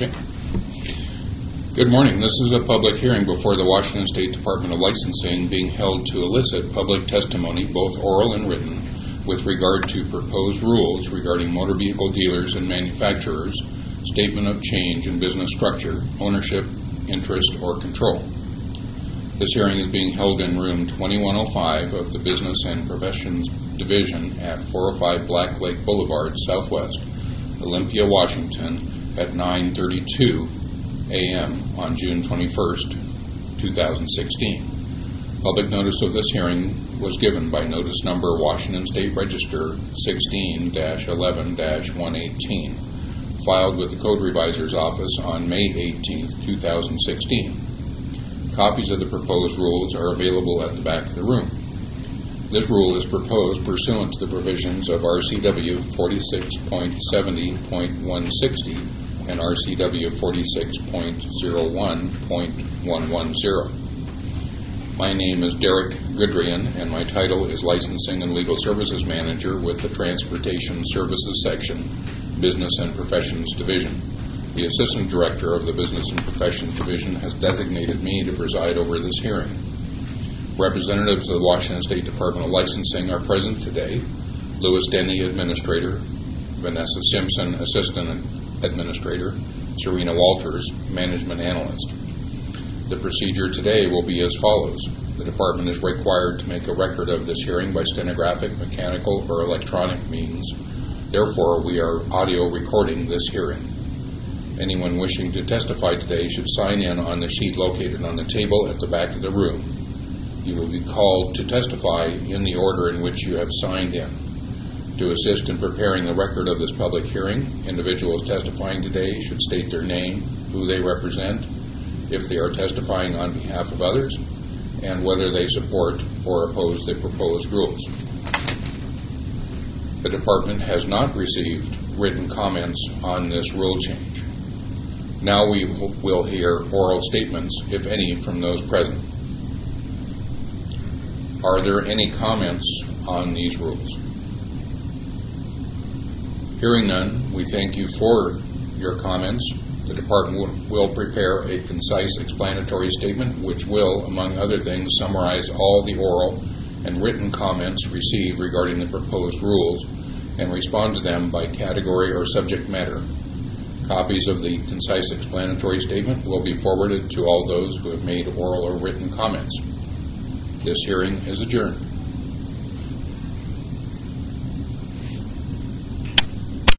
Okay. Good morning. This is a public hearing before the Washington State Department of Licensing being held to elicit public testimony, both oral and written, with regard to proposed rules regarding motor vehicle dealers and manufacturers, statement of change in business structure, ownership, interest, or control. This hearing is being held in room 2105 of the Business and Professions Division at 405 Black Lake Boulevard, Southwest, Olympia, Washington, at 9:32 a.m. on June 21st, 2016. Public notice of this hearing was given by notice number Washington State Register 16-11-118, filed with the Code Revisor's Office on May 18, 2016. Copies of the proposed rules are available at the back of the room. This rule is proposed pursuant to the provisions of RCW 46.70.160 and RCW 46.01.110. My name is Derek Goodrian, and my title is Licensing and Legal Services Manager with the Transportation Services Section, Business and Professions Division. The Assistant Director of the Business and Professions Division has designated me to preside over this hearing. Representatives of the Washington State Department of Licensing are present today: Louis Denny, Administrator; Vanessa Simpson, Assistant Administrator; Serena Walters, Management Analyst. The procedure today will be as follows. The Department is required to make a record of this hearing by stenographic, mechanical, or electronic means. Therefore, we are audio recording this hearing. Anyone wishing to testify today should sign in on the sheet located on the table at the back of the room. You will be called to testify in the order in which you have signed in. To assist in preparing the record of this public hearing, individuals testifying today should state their name, who they represent, if they are testifying on behalf of others, and whether they support or oppose the proposed rules. The Department has not received written comments on this rule change. Now we will hear oral statements, if any, from those present. Are there any comments on these rules? Hearing none, we thank you for your comments. The Department will prepare a concise explanatory statement which will, among other things, summarize all the oral and written comments received regarding the proposed rules and respond to them by category or subject matter. Copies of the concise explanatory statement will be forwarded to all those who have made oral or written comments. This hearing is adjourned.